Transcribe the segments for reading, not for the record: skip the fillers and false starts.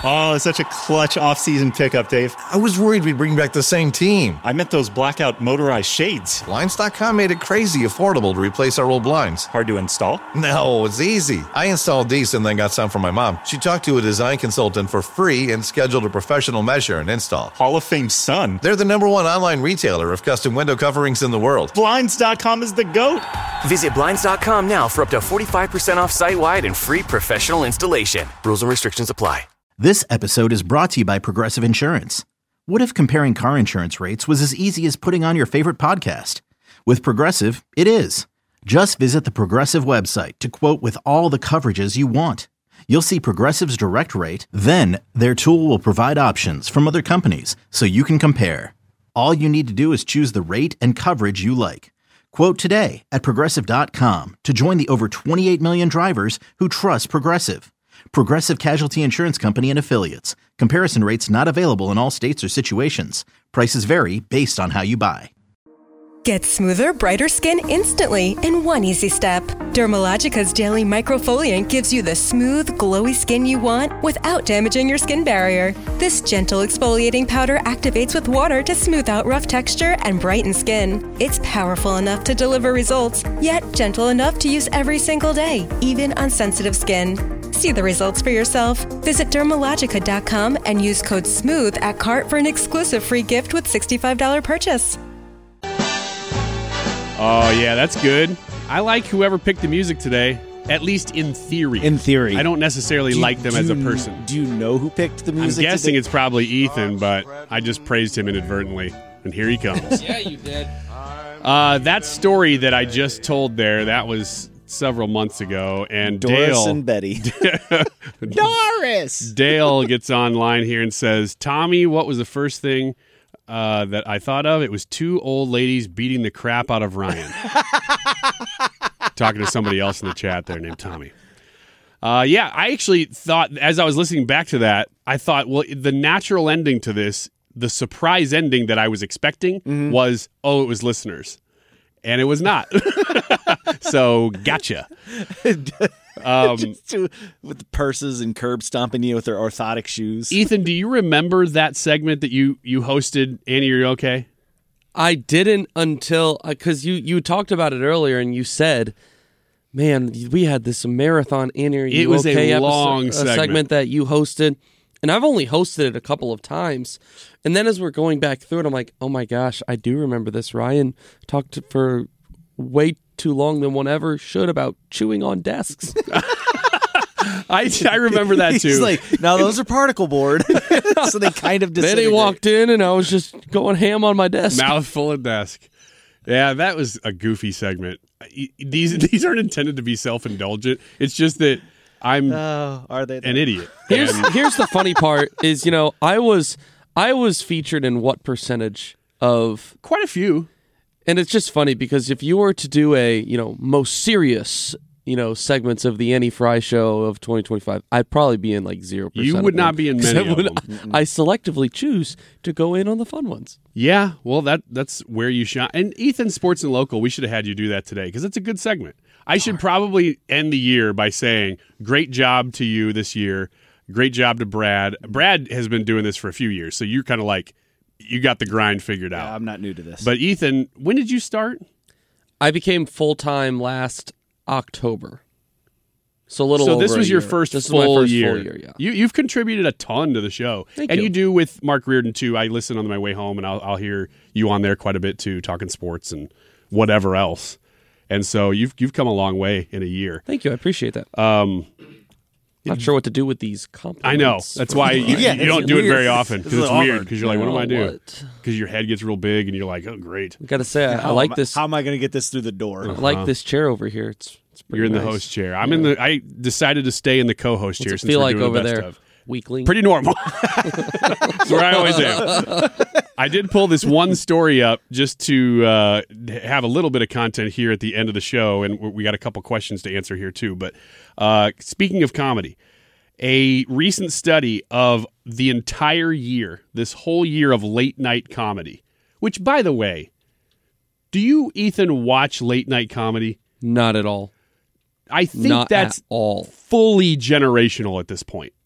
Oh, it's such a clutch off-season pickup, Dave. I was worried we'd bring back the same team. I meant those blackout motorized shades. Blinds.com made it crazy affordable to replace our old blinds. Hard to install? No, it's easy. I installed these and then got some for my mom. She talked to a design consultant for free and scheduled a professional measure and install. Hall of Fame son. They're the #1 online retailer of custom window coverings in the world. Blinds.com is the GOAT. Visit Blinds.com now for up to 45% off site-wide and free professional installation. Rules and restrictions apply. This episode is brought to you by Progressive Insurance. What if comparing car insurance rates was as easy as putting on your favorite podcast? With Progressive, it is. Just visit the Progressive website to quote with all the coverages you want. You'll see Progressive's direct rate, then their tool will provide options from other companies so you can compare. All you need to do is choose the rate and coverage you like. Quote today at Progressive.com to join the over 28 million drivers who trust Progressive. Progressive Casualty Insurance Company and Affiliates. Comparison rates not available in all states or situations. Prices vary based on how you buy. Get smoother, brighter skin instantly in one easy step. Dermalogica's Daily Microfoliant gives you the smooth, glowy skin you want without damaging your skin barrier. This gentle exfoliating powder activates with water to smooth out rough texture and brighten skin. It's powerful enough to deliver results, yet gentle enough to use every single day, even on sensitive skin. See the results for yourself. Visit Dermalogica.com and use code SMOOTH at cart for an exclusive free gift with $65 purchase. Oh, yeah, that's good. I like whoever picked the music today, at least in theory. In theory. I don't necessarily like them as a person. Do you know who picked the music I'm guessing today? it's probably Ethan, but I just praised him inadvertently. And here he comes. Yeah, you did. That story that I just told there, that was several months ago. And Doris Dale, and Betty. Doris! Dale gets online here and says, Tommy, what was the first thing that I thought of? It was two old ladies beating the crap out of Ryan. Talking to somebody else in the chat there named Tommy. Yeah, I actually thought, as I was listening back to that, I thought, well, the natural ending to this, the surprise ending that I was expecting was, it was listeners. And it was not. So, gotcha. Just with the purses and curb stomping you with their orthotic shoes. Ethan, do you remember that segment that you hosted, Annie, are you okay? I didn't until, because you talked about it earlier and you said, man, we had this marathon Annie, are you it was okay a long segment that you hosted. And I've only hosted it a couple of times. And then as we're going back through it, I'm like, oh my gosh, I do remember this. Ryan talked for way too long than one ever should about chewing on desks. I remember that too. He's like, now those are particle board. So they kind of Then he walked in and I was just going ham on my desk. Mouth full of desk. Yeah, that was a goofy segment. These aren't intended to be self-indulgent. It's just that I'm are they an idiot. Here's the funny part is, I was featured in what percentage of quite a few. And it's just funny because if you were to do a, most serious, segments of the Annie Fry Show of 2025, I'd probably be in like 0%. You would not be in many of them. I selectively choose to go in on the fun ones. Yeah, well, that's where you shine. And Ethan, Sports and Local, we should have had you do that today because it's a good segment. I should probably end the year by saying, great job to you this year. Great job to Brad. Brad has been doing this for a few years, so you're kind of like, you got the grind figured out. Yeah, I'm not new to this. But Ethan, when did you start? I became full-time last October. So a little over this was your year. first This full is my year. full year, yeah. You've contributed a ton to the show. Thank and you. you do with Mark Reardon, too. I listen on my way home, and I'll hear you on there quite a bit, too, talking sports and whatever else. And so you've come a long way in a year. Thank you. I appreciate that. Not sure what to do with these compliments. I know. That's why you don't do it very often because it's weird. Because you're like, what do I do? What? Because your head gets real big and you're like, oh, great. I got to say, I like this. How am I going to get this through the door? I like this chair over here. It's pretty You're in the nice. host chair. I decided to stay in the co-host chair What's it since feel we're like doing over the best there? of. Weekly. Pretty normal. That's where I always am. I did pull this one story up just to have a little bit of content here at the end of the show, and we got a couple questions to answer here too. But speaking of comedy, a recent study of the entire year, this whole year of late night comedy, which, by the way, do you, Ethan, watch late night comedy? Not at all. I think Not that's at all. fully generational at this point.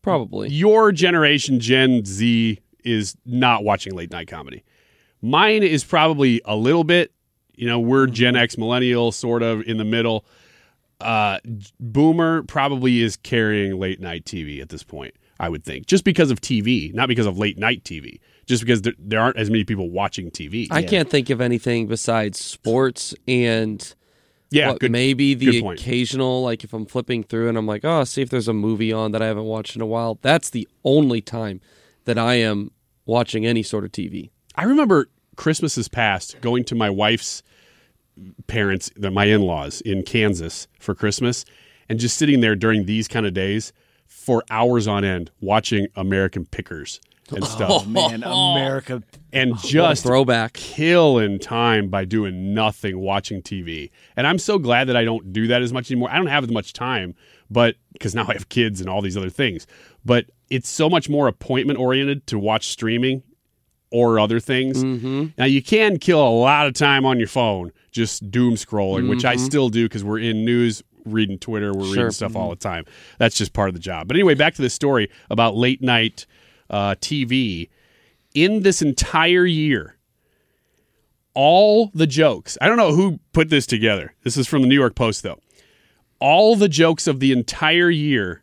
Probably. Your generation, Gen Z, is not watching late night comedy. Mine is probably a little bit. We're Gen X, millennial, sort of in the middle. Boomer probably is carrying late night TV at this point, I would think. Just because of TV, not because of late night TV. Just because there aren't as many people watching TV. I can't think of anything besides sports and maybe the occasional, like if I'm flipping through and I'm like, see if there's a movie on that I haven't watched in a while. That's the only time that I am watching any sort of TV. I remember Christmases past going to my wife's parents, my in-laws in Kansas for Christmas, and just sitting there during these kind of days for hours on end watching American Pickers and stuff. Oh, man, America. And just throwback. Killing time by doing nothing, watching TV. And I'm so glad that I don't do that as much anymore. I don't have as much time, but because now I have kids and all these other things. But it's so much more appointment-oriented to watch streaming or other things. Mm-hmm. Now, you can kill a lot of time on your phone just doom scrolling, which I still do because we're in news, reading Twitter, we're reading stuff all the time. That's just part of the job. But anyway, back to this story about late night TV. In this entire year, all the jokes, I don't know who put this together. This is from the New York Post, though. All the jokes of the entire year,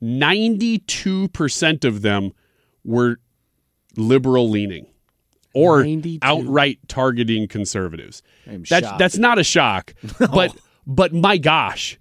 92% of them were liberal leaning or 92. outright targeting conservatives. That's not a shock, but my gosh,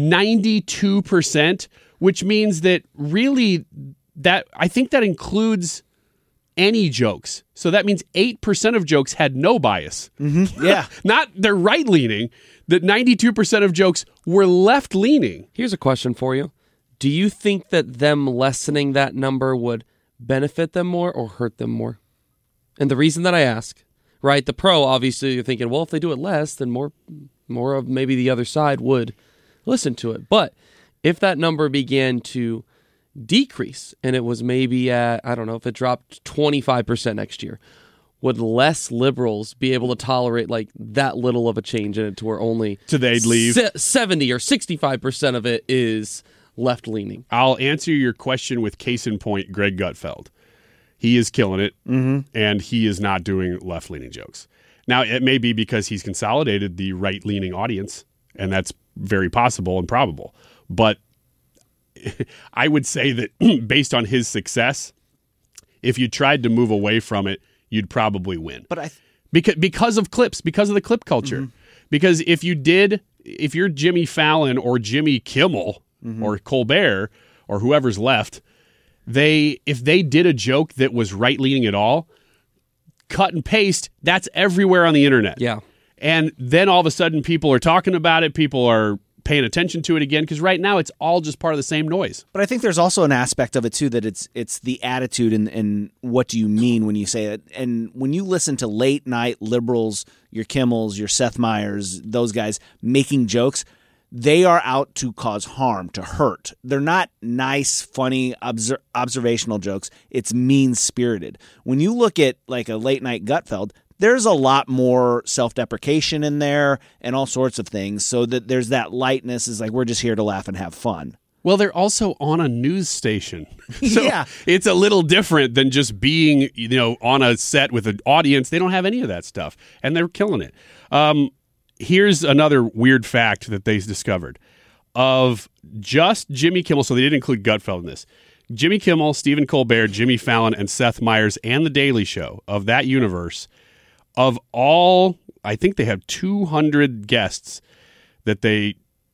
92%, which means that really that I think that includes any jokes. So that means 8% of jokes had no bias. Mm-hmm. Yeah. Not they're right-leaning, that 92% of jokes were left-leaning. Here's a question for you. Do you think that them lessening that number would benefit them more or hurt them more? And the reason that I ask, right, the pro, obviously, you're thinking, well, if they do it less, then more of maybe the other side would listen to it. But if that number began to decrease and it was maybe at, I don't know, if it dropped 25% next year, would less liberals be able to tolerate like that little of a change in it to where only they'd leave 70 or 65% of it is left-leaning? I'll answer your question with case in point, Greg Gutfeld. He is killing it, and he is not doing left-leaning jokes. Now, it may be because he's consolidated the right-leaning audience, and that's very possible and probable. But I would say that based on his success, if you tried to move away from it, you'd probably win. But because of clips, because of the clip culture. Because if you're Jimmy Fallon or Jimmy Kimmel or Colbert or whoever's left, if they did a joke that was right-leaning at all, cut and paste, that's everywhere on the internet. Yeah. And then all of a sudden people are talking about it, people are paying attention to it again, because right now it's all just part of the same noise. But I think there's also an aspect of it too that it's the attitude and what do you mean when you say it. And when you listen to late night liberals, your Kimmels, your Seth Meyers, those guys making jokes, they are out to cause harm, to hurt. They're not nice, funny, observational jokes. It's mean-spirited. When you look at like a late night Gutfeld, there's a lot more self-deprecation in there and all sorts of things, so that there's that lightness. Is like, we're just here to laugh and have fun. Well, they're also on a news station. So yeah. It's a little different than just being, on a set with an audience. They don't have any of that stuff, and they're killing it. Here's another weird fact that they discovered. Of just Jimmy Kimmel, so they didn't include Gutfeld in this. Jimmy Kimmel, Stephen Colbert, Jimmy Fallon, and Seth Meyers, and The Daily Show, of that universe, of all, I think they have 200 guests that they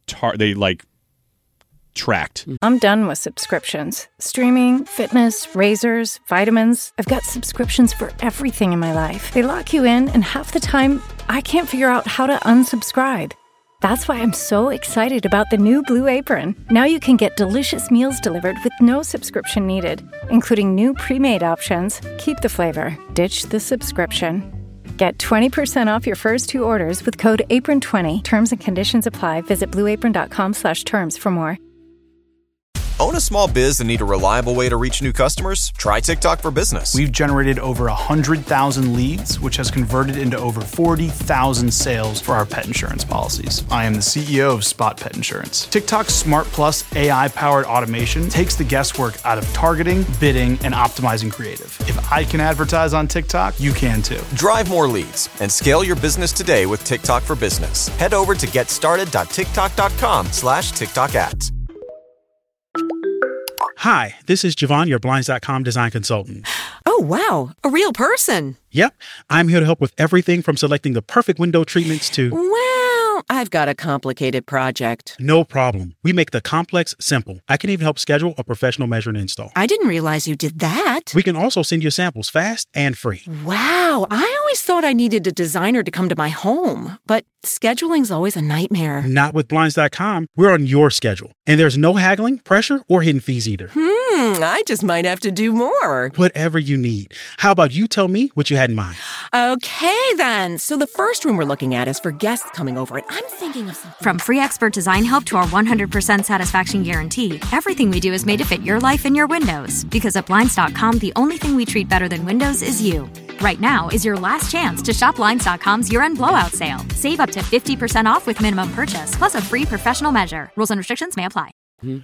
tracked. I'm done with subscriptions. Streaming, fitness, razors, vitamins. I've got subscriptions for everything in my life. They lock you in, and half the time, I can't figure out how to unsubscribe. That's why I'm so excited about the new Blue Apron. Now you can get delicious meals delivered with no subscription needed, including new pre-made options. Keep the flavor, ditch the subscription. Get 20% off your first 2 orders with code APRON20. Terms and conditions apply. Visit blueapron.com/terms for more. Own a small biz and need a reliable way to reach new customers? Try TikTok for Business. We've generated over 100,000 leads, which has converted into over 40,000 sales for our pet insurance policies. I am the CEO of Spot Pet Insurance. TikTok's Smart Plus AI-powered automation takes the guesswork out of targeting, bidding, and optimizing creative. If I can advertise on TikTok, you can too. Drive more leads and scale your business today with TikTok for Business. Head over to getstarted.tiktok.com/TikTok ads. Hi, this is Javon, your Blinds.com design consultant. Oh, wow. A real person. Yep. I'm here to help with everything from selecting the perfect window treatments to... Well, I've got a complicated project. No problem. We make the complex simple. I can even help schedule a professional measure and install. I didn't realize you did that. We can also send you samples fast and free. Wow. I always thought I needed a designer to come to my home, but scheduling's always a nightmare. Not with Blinds.com. We're on your schedule. And there's no haggling, pressure, or hidden fees either. I just might have to do more. Whatever you need. How about you tell me what you had in mind? Okay, then. So the first room we're looking at is for guests coming over, and I'm thinking of something. From free expert design help to our 100% satisfaction guarantee, everything we do is made to fit your life and your windows. Because at Blinds.com, the only thing we treat better than windows is you. Right now is your last chance to shop Blinds.com's year-end blowout sale. Save up to 50% off with minimum purchase, plus a free professional measure. Rules and restrictions may apply.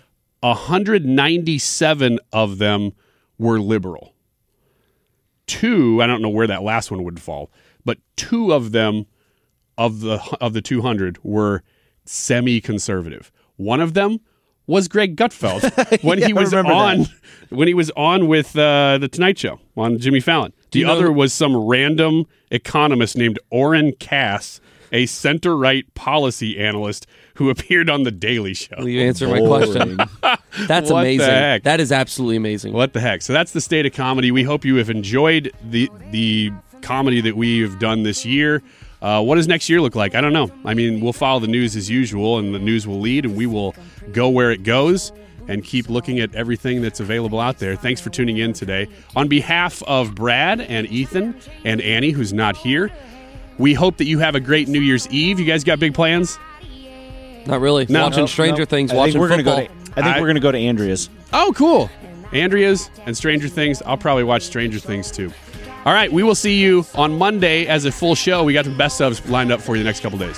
197 of them were liberal. 2, I don't know where that last one would fall, but 2 of them of the 200 were semi-conservative. One of them was Greg Gutfeld when he was on with the Tonight Show on Jimmy Fallon. The other was some random economist named Oren Cass, a center-right policy analyst who appeared on The Daily Show. Will you answer my question? That's what amazing. The heck? That is absolutely amazing. What the heck? So that's the state of comedy. We hope you have enjoyed the comedy that we've done this year. What does next year look like? I don't know. I mean, we'll follow the news as usual, and the news will lead, and we will go where it goes and keep looking at everything that's available out there. Thanks for tuning in today. On behalf of Brad and Ethan and Annie, who's not here, we hope that you have a great New Year's Eve. You guys got big plans? Not really. No. Watching Stranger Things, I watching think we're football. I think we're going to go to Andrea's. Oh, cool. Andrea's and Stranger Things. I'll probably watch Stranger Things, too. All right, we will see you on Monday as a full show. We got the best ofs lined up for you the next couple days.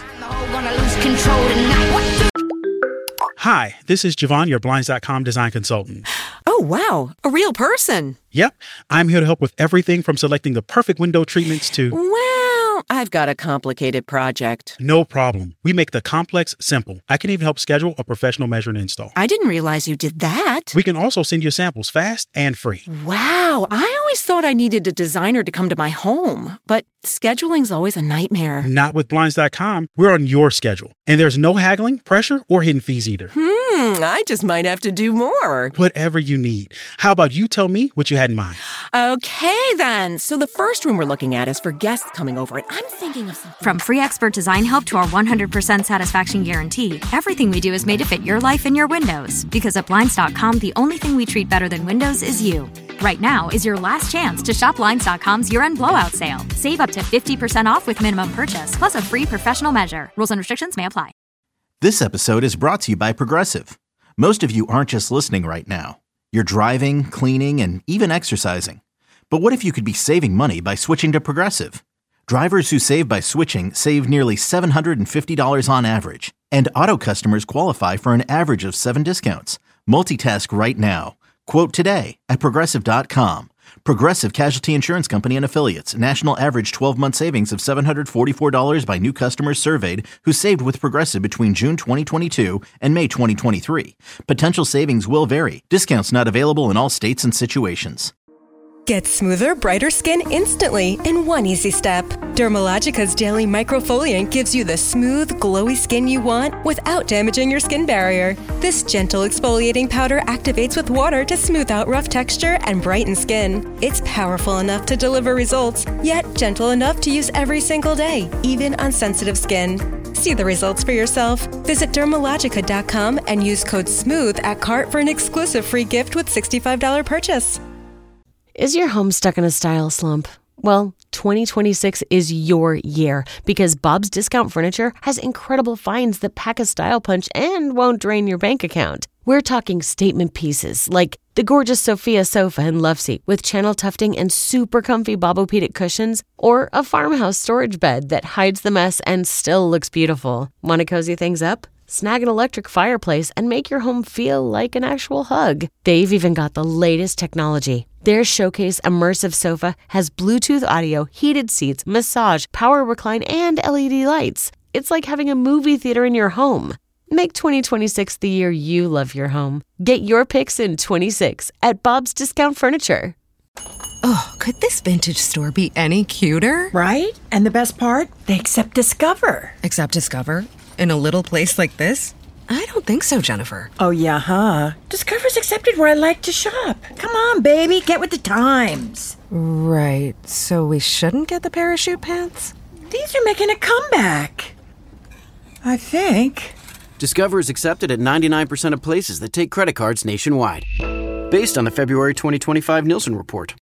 Hi, this is Javon, your Blinds.com design consultant. Oh, wow. A real person. Yep. I'm here to help with everything from selecting the perfect window treatments to... Well, I've got a complicated project. No problem. We make the complex simple. I can even help schedule a professional measure and install. I didn't realize you did that. We can also send you samples fast and free. Wow. I always thought I needed a designer to come to my home, but scheduling's always a nightmare. Not with Blinds.com. We're on your schedule. And there's no haggling, pressure, or hidden fees either. I just might have to do more. Whatever you need. How about you tell me what you had in mind? Okay, then. So the first room we're looking at is for guests coming over, and I'm thinking of something. From free expert design help to our 100% satisfaction guarantee, everything we do is made to fit your life and your windows. Because at Blinds.com, the only thing we treat better than windows is you. Right now is your last chance to shop Blinds.com's year-end blowout sale. Save up to 50% off with minimum purchase, plus a free professional measure. Rules and restrictions may apply. This episode is brought to you by Progressive. Most of you aren't just listening right now. You're driving, cleaning, and even exercising. But what if you could be saving money by switching to Progressive? Drivers who save by switching save nearly $750 on average. And auto customers qualify for an average of 7 discounts. Multitask right now. Quote today at Progressive.com. Progressive Casualty Insurance Company and Affiliates. National average 12-month savings of $744 by new customers surveyed who saved with Progressive between June 2022 and May 2023. Potential savings will vary. Discounts not available in all states and situations. Get smoother, brighter skin instantly in one easy step. Dermalogica's Daily Microfoliant gives you the smooth, glowy skin you want without damaging your skin barrier. This gentle exfoliating powder activates with water to smooth out rough texture and brighten skin. It's powerful enough to deliver results, yet gentle enough to use every single day, even on sensitive skin. See the results for yourself. Visit Dermalogica.com and use code SMOOTH at cart for an exclusive free gift with $65 purchase. Is your home stuck in a style slump? Well, 2026 is your year because Bob's Discount Furniture has incredible finds that pack a style punch and won't drain your bank account. We're talking statement pieces like the gorgeous Sophia sofa and love seat with channel tufting and super comfy Bobopedic cushions, or a farmhouse storage bed that hides the mess and still looks beautiful. Want to cozy things up? Snag an electric fireplace and make your home feel like an actual hug. They've even got the latest technology. Their Showcase Immersive Sofa has Bluetooth audio, heated seats, massage, power recline, and LED lights. It's like having a movie theater in your home. Make 2026 the year you love your home. Get your picks in 26 at Bob's Discount Furniture. Oh, could this vintage store be any cuter? Right? And the best part? They accept Discover. Accept Discover? In a little place like this? I don't think so, Jennifer. Oh, yeah, huh? Discover's accepted where I like to shop. Come on, baby, get with the times. Right, so we shouldn't get the parachute pants? These are making a comeback. I think. Discover is accepted at 99% of places that take credit cards nationwide. Based on the February 2025 Nielsen report.